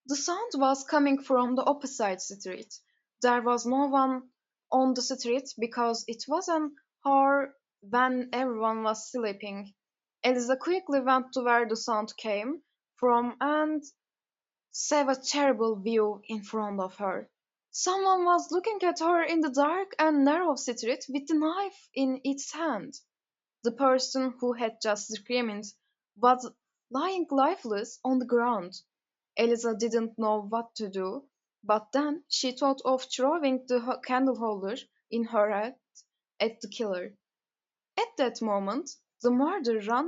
The sound was coming from the opposite street. There was no one on the street because it was an hour when everyone was sleeping. Eliza quickly went to where the sound came from and saw a terrible view in front of her. Someone was looking at her in the dark and narrow street with a knife in its hand. The person who had just screamed was lying lifeless on the ground. Eliza didn't know what to do, but then she thought of throwing the candle holder in her head at the killer. At that moment, the murderer ran